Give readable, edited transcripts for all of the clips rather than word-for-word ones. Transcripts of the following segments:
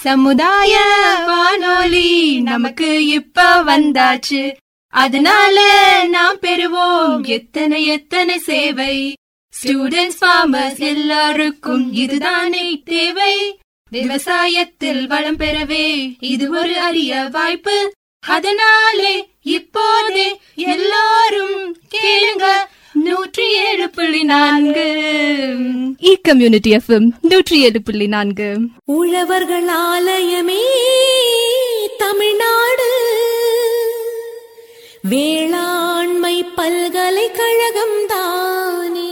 சமுதாய வானொலி நமக்கு இப்ப வந்தாச்சு, அதனால நாம் பெறுவோம் எத்தனை எத்தனை சேவை. ஸ்டூடெண்ட்ஸ், ஃபார்மர்ஸ் எல்லாருக்கும் இதுதானே தேவை. விவசாயத்தில் வளம் பெறவே இது ஒரு அரிய வாய்ப்பு. அதனாலே இப்போதே எல்லாரும் கேளுங்க 107.4 கம்யூனிட்டி எஃப்எம் 107.4. உழவர்கள் ஆலயமே தமிழ்நாடு, வேளாண்மை பல்கலைக்கழகம் தானே.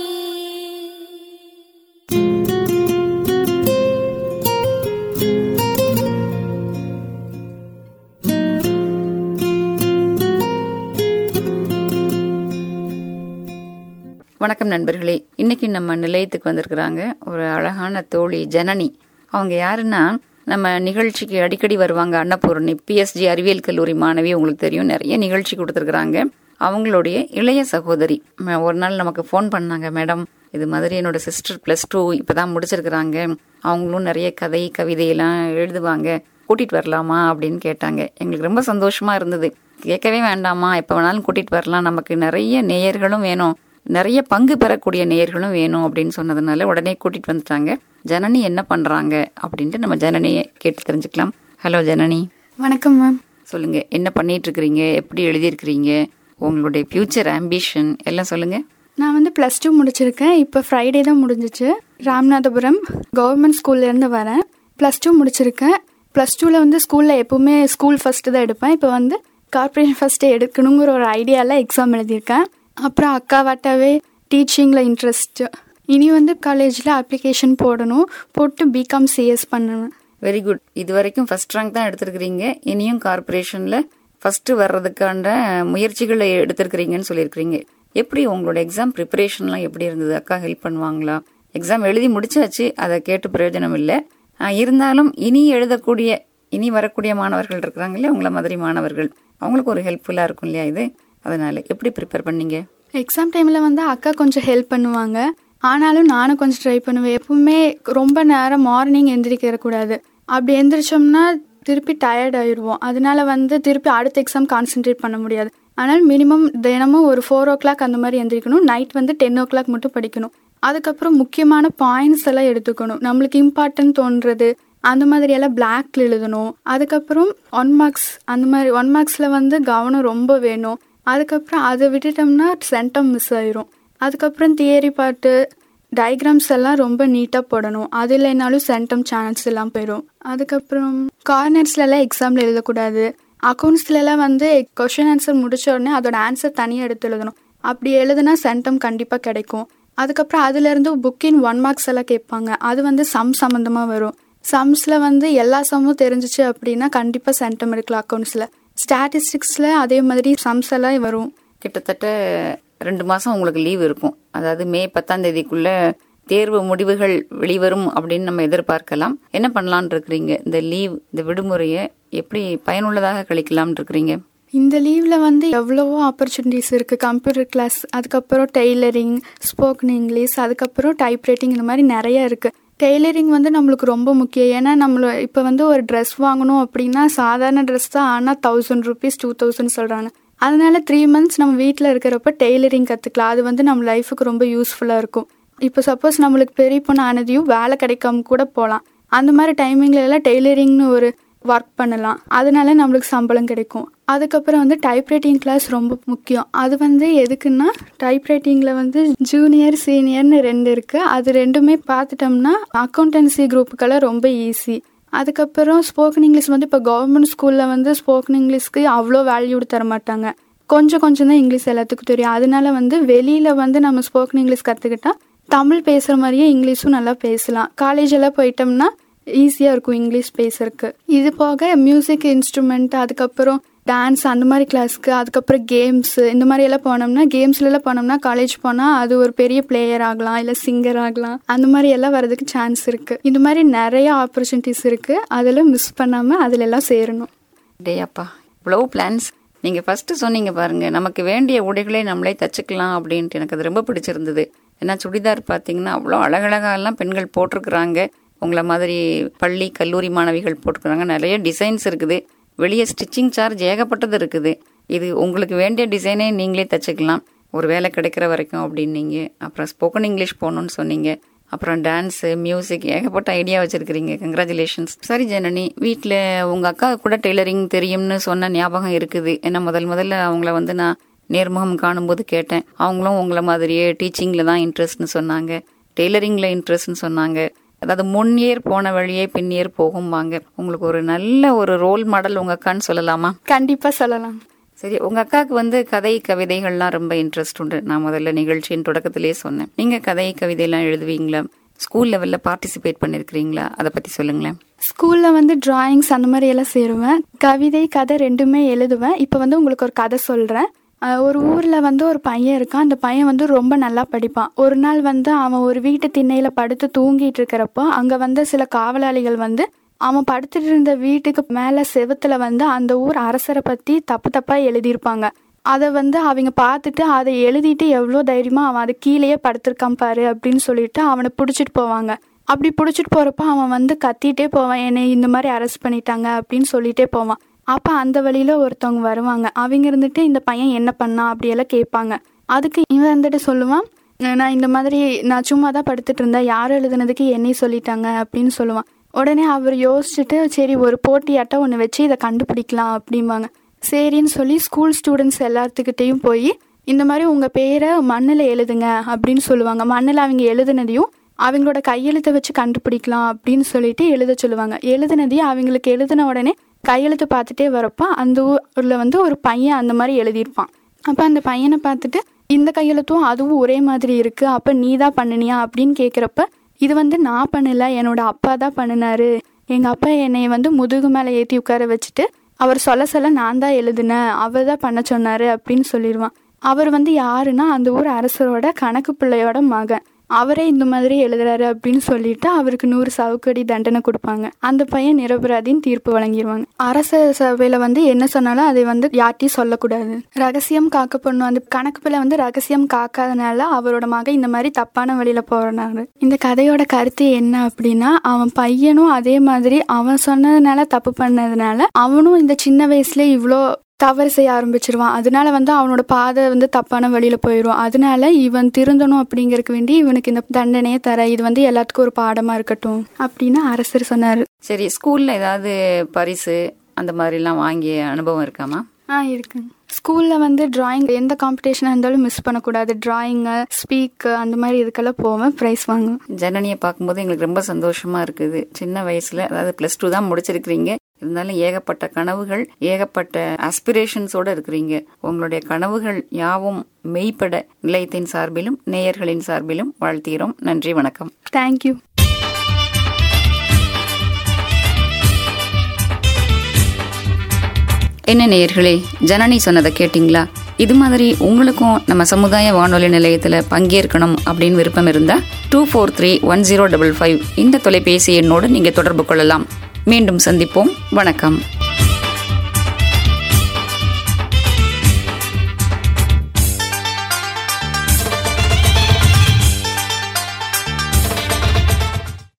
வணக்கம் நண்பர்களே. இன்னைக்கு நம்ம நிலையத்துக்கு வந்திருக்கிறாங்க ஒரு அழகான தோழி ஜனனி. அவங்க யாருன்னா, நம்ம நிகழ்ச்சிக்கு அடிக்கடி வருவாங்க. அன்னபூர்ணி PSG அறிவியல் கல்லூரி மாணவி, உங்களுக்கு தெரியும், நிறைய நிகழ்ச்சி கொடுத்துருக்குறாங்க. அவங்களுடைய இளைய சகோதரி ஒரு நாள் நமக்கு ஃபோன் பண்ணாங்க. மேடம், இது மாதிரி என்னோட சிஸ்டர் +2 இப்பதான் முடிச்சிருக்கிறாங்க, அவங்களும் நிறைய கதை கவிதையெல்லாம் எழுதுவாங்க, கூட்டிட்டு வரலாமா அப்படின்னு கேட்டாங்க. எங்களுக்கு ரொம்ப சந்தோஷமா இருந்தது. கேட்கவே வேண்டாமா, எப்போ வேணாலும் கூட்டிட்டு வரலாம், நமக்கு நிறைய நேயர்களும் வேணும், நிறைய பங்கு பெறக்கூடிய நேயர்களும் வேணும் அப்படின்னு சொன்னதுனால உடனே கூட்டிட்டு வந்துட்டாங்க. ஜனனி என்ன பண்றாங்க அப்படின்ட்டு நம்ம ஜனனியை கேட்டு தெரிஞ்சுக்கலாம். ஹலோ ஜனனி. வணக்கம் மேம். சொல்லுங்க, என்ன பண்ணிட்டு இருக்கிறீங்க, எப்படி எழுதியிருக்கிறீங்க, உங்களுடைய ஃபியூச்சர் ஆம்பிஷன் எல்லாம் சொல்லுங்க. நான் வந்து +2 முடிச்சிருக்கேன். இப்போ ஃப்ரைடே தான் முடிஞ்சிச்சு. ராமநாதபுரம் கவர்மெண்ட் ஸ்கூல்லேருந்து வரேன். +2 முடிச்சிருக்கேன். +2ல் வந்து ஸ்கூலில் எப்போவுமே ஸ்கூல் ஃபஸ்ட்டு தான் எடுப்பேன். இப்போ வந்து கார்பரேஷன் ஃபஸ்ட்டு எடுக்கணுங்கிற ஒரு ஐடியாவில் எக்ஸாம் எழுதியிருக்கேன். அப்புறம் அக்காவாட்டாவே டீச்சிங்கில் இன்ட்ரெஸ்ட்டு. இனி வந்து காலேஜில் அப்ளிகேஷன் போடணும், போட்டு பிகாம் CS பண்ணணும். Very good. இது வரைக்கும் ஃபர்ஸ்ட் ரேங்க் தான் எடுத்திருக்கிறீங்க. இனியும் கார்பரேஷனில் ஃபர்ஸ்ட் வர்றதுக்கான முயற்சிகளை எடுத்திருக்கிறீங்கன்னு சொல்லியிருக்கிறீங்க. எப்படி உங்களோட எக்ஸாம் ப்ரிப்பரேஷன்லாம் எப்படி இருந்தது? அக்கா ஹெல்ப் பண்ணுவாங்களா? எக்ஸாம் எழுதி முடிச்சாச்சு, அதை கேட்டு பிரயோஜனம் இல்லை. இருந்தாலும் இனி வரக்கூடிய மாணவர்கள் இருக்கிறாங்களே, உங்களை மாதிரி மாணவர்கள், அவங்களுக்கு ஒரு ஹெல்ப்ஃபுல்லாக இருக்கும் இல்லையா இது? அதனால எப்படி ப்ரிப்பேர் பண்ணீங்க? எக்ஸாம் டைமில் வந்து அக்கா கொஞ்சம் ஹெல்ப் பண்ணுவாங்க, ஆனாலும் நானும் கொஞ்சம் ட்ரை பண்ணுவேன். எப்பவுமே ரொம்ப நேரம் மார்னிங் எந்திரிக்கக்கூடாது. அப்படி எந்திரிச்சோம்னா திருப்பி டயர்ட் ஆயிடுவோம். அதனால வந்து திருப்பி அடுத்த எக்ஸாம் கான்சென்ட்ரேட் பண்ண முடியாது. ஆனால் மினிமம் தினமும் ஒரு 4 o'clock அந்த மாதிரி எந்திரிக்கணும். நைட் வந்து 10 o'clock மட்டும் படிக்கணும். அதுக்கப்புறம் முக்கியமான பாயிண்ட்ஸ் எல்லாம் எடுத்துக்கணும். நம்மளுக்கு இம்பார்ட்டன்ட் தோன்றது அந்த மாதிரி எல்லாம் பிளாக்ல எழுதணும். அதுக்கப்புறம் 1 marks அந்த மாதிரி 1 marksல வந்து கவனம் ரொம்ப வேணும். அதுக்கப்புறம் அதை விட்டுட்டோம்னா சென்டம் மிஸ் ஆயிரும். அதுக்கப்புறம் தியரி பார்ட்டு டயக்ராம்ஸ் எல்லாம் ரொம்ப நீட்டாக போடணும். அது இல்லைனாலும் சென்டம் சான்ஸ் எல்லாம் போயிடும். அதுக்கப்புறம் கார்னர்ஸ்லாம் எக்ஸாமில் எழுதக்கூடாது. அக்கௌண்ட்ஸ்லாம் வந்து கொஷின் ஆன்சர் முடிச்ச உடனே அதோட ஆன்சர் தனியாக எடுத்து எழுதணும். அப்படி எழுதுனா சென்டம் கண்டிப்பாக கிடைக்கும். அதுக்கப்புறம் அதுலேருந்து புக்கின் 1 marks எல்லாம் கேட்பாங்க. அது வந்து சம் சம்மந்தமாக வரும். சம்ஸில் வந்து எல்லா சம்மும் தெரிஞ்சிச்சு அப்படின்னா கண்டிப்பாக சென்டம் எடுக்கலாம். அக்கௌண்ட்ஸில் ஸ்டாட்டிஸ்டிக்ஸில் அதே மாதிரி சம்ஸ் எல்லாம் வரும். கிட்டத்தட்ட 2 மாதம் உங்களுக்கு லீவ் இருக்கும். அதாவது மே 10ஆம் தேதிக்குள்ள தேர்வு முடிவுகள் வெளிவரும் அப்படின்னு நம்ம எதிர்பார்க்கலாம். என்ன பண்ணலான் இருக்கிறீங்க? இந்த லீவ், இந்த விடுமுறையை எப்படி பயனுள்ளதாக கழிக்கலாம்னு இருக்கிறீங்க? இந்த லீவில் வந்து எவ்வளவோ ஆப்பர்ச்சுனிட்டிஸ் இருக்குது. கம்ப்யூட்டர் கிளாஸ், அதுக்கப்புறம் டெய்லரிங், ஸ்போக்கன் இங்கிலீஷ், அதுக்கப்புறம் டைப்ரைட்டிங், இந்த மாதிரி நிறைய இருக்குது. டெய்லரிங் வந்து நம்மளுக்கு ரொம்ப முக்கியம். ஏன்னா இப்போ வந்து ஒரு ட்ரெஸ் வாங்கணும் அப்படின்னா சாதாரண ட்ரெஸ் தான், ஆனால் 1000 rupees 2000 சொல்கிறாங்க. அதனால 3 months நம்ம வீட்டில் இருக்கிறப்ப டெய்லரிங் கற்றுக்கலாம். அது வந்து நம்ம லைஃபுக்கு ரொம்ப யூஸ்ஃபுல்லாக இருக்கும். இப்போ சப்போஸ் நம்மளுக்கு பெரிய பொண்ணு ஆனதையும் வேலை கிடைக்காம கூட போகலாம். அந்த மாதிரி டைமிங்ல எல்லாம் டெய்லரிங்னு ஒரு ஒர்க் பண்ணலாம். அதனால நம்மளுக்கு சம்பளம் கிடைக்கும். அதுக்கப்புறம் வந்து டைப்ரைட்டிங் கிளாஸ் ரொம்ப முக்கியம். அது வந்து எதுக்குன்னா, டைப்ரைட்டிங்கில் வந்து ஜூனியர் சீனியர்னு 2 இருக்குது. அது 2மே பார்த்துட்டோம்னா அக்கௌண்டன்சி குரூப்புக்கெல்லாம் ரொம்ப ஈஸி. அதுக்கப்புறம் ஸ்போக்கன் இங்கிலீஷ் வந்து இப்போ கவர்மெண்ட் ஸ்கூலில் வந்து ஸ்போக்கன் இங்கிலீஷ்க்கு அவ்வளோ வேல்யூ தர மாட்டாங்க. கொஞ்சம் தான் இங்கிலீஷ் எல்லாத்துக்கும் தெரியும். அதனால வந்து வெளியில் வந்து நம்ம ஸ்போக்கன் இங்கிலீஷ் கற்றுக்கிட்டா தமிழ் பேசுகிற மாதிரியே இங்கிலீஷும் நல்லா பேசலாம். காலேஜெல்லாம் போயிட்டோம்னா ஈஸியாக இருக்கும் இங்கிலீஷ் பேசுறதுக்கு. இது போக மியூசிக் இன்ஸ்ட்ருமெண்ட், அதுக்கப்புறம் டான்ஸ், அந்த மாதிரி கிளாஸ்க்கு, அதுக்கப்புறம் கேம்ஸ், இந்த மாதிரி எல்லாம் போனோம்னா, கேம்ஸ்லாம் போனோம்னா காலேஜ் போனால் அது ஒரு பெரிய பிளேயர் ஆகலாம், இல்லை சிங்கர் ஆகலாம். அந்த மாதிரி எல்லாம் வரதுக்கு சான்ஸ் இருக்குது. இந்த மாதிரி நிறைய ஆப்பர்ச்சுனிட்டிஸ் இருக்குது. அதெல்லாம் மிஸ் பண்ணாமல் அதில் எல்லாம் சேரணும். டே அப்பா, இவ்வளோ பிளான்ஸ். நீங்கள் ஃபஸ்ட்டு சொன்னீங்க பாருங்க, நமக்கு வேண்டிய உடைகளை நம்மளே தச்சுக்கலாம் அப்படின்ட்டு. எனக்கு அது ரொம்ப பிடிச்சிருந்தது. ஏன்னா சுடிதார் பார்த்தீங்கன்னா அவ்வளோ அழகழகாலாம் பெண்கள் போட்டிருக்கிறாங்க. உங்களை மாதிரி பள்ளி கல்லூரி மாணவிகள் போட்டுக்கிறாங்க. நிறைய டிசைன்ஸ் இருக்குது. வெளியே ஸ்டிச்சிங் சார்ஜ் ஏகப்பட்டது இருக்குது. இது உங்களுக்கு வேண்டிய டிசைனே நீங்களே தச்சுக்கலாம், ஒரு வேலை கிடைக்கிற வரைக்கும் அப்படின்னீங்க. அப்புறம் ஸ்போக்கன் இங்கிலீஷ் போகணுன்னு சொன்னீங்க. அப்புறம் டான்ஸு, மியூசிக், ஏகப்பட்ட ஐடியா வச்சுருக்கிறீங்க. கங்க்ராச்சுலேஷன்ஸ். சரி ஜனனி, வீட்டில் உங்கள் அக்கா கூட டெய்லரிங் தெரியும்னு சொன்ன ஞாபகம் இருக்குது. ஏன்னா முதல்ல அவங்கள நான் நேர்முகம் காணும்போது கேட்டேன். அவங்களும் உங்களை மாதிரியே டீச்சிங்கில் தான் இன்ட்ரெஸ்ட்னு சொன்னாங்க, டெய்லரிங்கில் இன்ட்ரெஸ்ட்னு சொன்னாங்க. அதாவது முன்னியர் போன வழியே பின்னியர் போகும்பாங்க. உங்களுக்கு ஒரு நல்ல ஒரு ரோல் மாடல் உங்கள் அக்கான்னு சொல்லலாமா? கண்டிப்பாக சொல்லலாம். சரி, உங்கள் அக்காவுக்கு கதை கவிதைகள்லாம் ரொம்ப இன்ட்ரெஸ்ட் உண்டு. நான் முதல்ல நிகழ்ச்சியின் தொடக்கத்திலேயே சொன்னேன். நீங்கள் கதை கவிதையெல்லாம் எழுதுவீங்களா? ஸ்கூல் லெவலில் பார்ட்டிசிபேட் பண்ணியிருக்கிறீங்களா? அதை பற்றி சொல்லுங்களேன். ஸ்கூலில் டிராயிங்ஸ் அந்த மாதிரி எல்லாம் சேருவேன். கவிதை, கதை ரெண்டுமே எழுதுவேன். இப்போ உங்களுக்கு ஒரு கதை சொல்கிறேன். ஒரு ஊரில் ஒரு பையன் இருக்கான். அந்த பையன் ரொம்ப நல்லா படிப்பான். ஒரு நாள் அவன் ஒரு வீட்டு திண்ணையில் படுத்து தூங்கிட்டு இருக்கிறப்போ அங்கே சில காவலாளிகள் அவன் படுத்துட்டு இருந்த வீட்டுக்கு மேலே செவுத்துல அந்த ஊர் அரசரை பற்றி தப்பாக எழுதியிருப்பாங்க. அதை அவங்க பார்த்துட்டு அதை எழுதிட்டு எவ்வளோ தைரியமாக அவன் அதை கீழேயே படுத்திருக்கான் பாரு அப்படின்னு சொல்லிட்டு அவனை பிடிச்சிட்டு போவாங்க. அப்படி பிடிச்சிட்டு போகிறப்ப அவன் கத்திட்டே போவான், என்னை இந்த மாதிரி அரெஸ்ட் பண்ணிட்டாங்க அப்படின்னு சொல்லிட்டே போவான். அப்போ அந்த வழியில் ஒருத்தவங்க வருவாங்க. அவங்க இருந்துட்டு இந்த பையன் என்ன பண்ணா அப்படியெல்லாம் கேட்பாங்க. அதுக்கு இவன் சொல்லுவான், நான் இந்த மாதிரி நான் சும்மா தான் படுத்துட்டு இருந்தேன், யார் எழுதுனதுக்கு என்னையும் சொல்லிட்டாங்க அப்படின்னு சொல்லுவான். உடனே அவர் யோசிச்சுட்டு சரி ஒரு போட்டியாட்டம் ஒன்று வச்சு இதை கண்டுபிடிக்கலாம் அப்படிம்பாங்க. சரின்னு சொல்லி ஸ்கூல் ஸ்டூடெண்ட்ஸ் எல்லாத்துக்கிட்டையும் போய் இந்த மாதிரி உங்கள் பேரை மண்ணில் எழுதுங்க அப்படின்னு சொல்லுவாங்க. மண்ணில் அவங்க எழுதுனதையும் அவங்களோட கையெழுத்தை வச்சு கண்டுபிடிக்கலாம் அப்படின்னு சொல்லிட்டு எழுத சொல்லுவாங்க. எழுதுனதையும் அவங்களுக்கு எழுதின உடனே கையெழுத்து பார்த்துட்டே வரப்போ அந்த ஊரில் ஒரு பையன் அந்த மாதிரி எழுதியிருப்பான். அப்போ அந்த பையனை பார்த்துட்டு இந்த கையெழுத்தும் அதுவும் ஒரே மாதிரி இருக்குது, அப்போ நீ தான் பண்ணினியா அப்படின்னு கேட்குறப்ப இது நான் பண்ணல, என்னோட அப்பா தான் பண்ணினாரு. எங்கள் அப்பா என்னை முதுகு மேலே ஏற்றி உட்கார வச்சுட்டு அவர் சொல்ல நான் தான் எழுதுனேன், அவர் தான் பண்ண சொன்னார் அப்படின்னு சொல்லிடுவான். அவர் யாருன்னா அந்த ஊர் அரசரோட கணக்கு பிள்ளையோட மகன். அவரே இந்த மாதிரி எழுதுறாரு அப்படின்னு சொல்லிட்டு அவருக்கு 100 சவுக்கடி தண்டனை கொடுப்பாங்க. அந்த பையன் நிரபராதின்னு தீர்ப்பு வழங்கிடுவாங்க. அரச சபையில என்ன சொன்னாலும் அதை யார்ட்டையும் சொல்லக்கூடாது, ரகசியம் காக்கப்படணும். அந்த கணக்கு பிள்ளை ரகசியம் காக்காதனால அவரோட மகன் இந்த மாதிரி தப்பான வழியில போறாரு. இந்த கதையோட கருத்து என்ன அப்படின்னா, அவன் பையனும் அதே மாதிரி அவன் சொன்னதுனால தப்பு பண்ணதுனால அவனும் இந்த சின்ன வயசுல இவ்வளோ தவறு செய்ய ஆரம்பிச்சிருவான். அதனால அவனோட பாதை தப்பான வழியில போயிடுவான். அதனால இவன் திருந்தணும் அப்படிங்கறதுக்கு வேண்டி இவனுக்கு இந்த தண்டனையே தர, இது எல்லாத்துக்கும் ஒரு பாடமா இருக்கட்டும் அப்படின்னு அரசர் சொன்னாரு. சரி, ஸ்கூல்ல ஏதாவது பரிசு அந்த மாதிரி எல்லாம் வாங்கிய அனுபவம் இருக்காமா? இருக்கு. ஸ்கூல்ல டிராயிங் எந்த காம்படிஷனா இருந்தாலும் மிஸ் பண்ணக்கூடாது. டிராயிங்கு, ஸ்பீக் அந்த மாதிரி இதுக்கெல்லாம் போவேன், ப்ரைஸ் வாங்குவேன். ஜனனியை பார்க்கும்போது எங்களுக்கு ரொம்ப சந்தோஷமா இருக்குது. சின்ன வயசுல, அதாவது +2 தான் முடிச்சிருக்கிறீங்க, இருந்தாலும் ஏகப்பட்ட கனவுகள், ஏகப்பட்ட ஆஸ்பிரேஷன்ஸோட இருக்கிறீங்க. உங்களுடைய கனவுகள் யாவும் மெய்ப்பட நிலையத்தின் சார்பிலும் நேயர்களின் சார்பிலும் வாழ்த்துகிறோம். நன்றி, வணக்கம். தேங்க்யூ. என்ன நேயர்களே, ஜனனி சொன்னதை கேட்டீங்களா? இது மாதிரி உங்களுக்கும் நம்ம சமுதாய வானொலி நிலையத்துல பங்கேற்கணும் அப்படின்னு விருப்பம் இருந்தா 243105 இந்த தொலைபேசி எண்ணோடு நீங்க தொடர்பு கொள்ளலாம். மீண்டும் சந்திப்போம். வணக்கம்.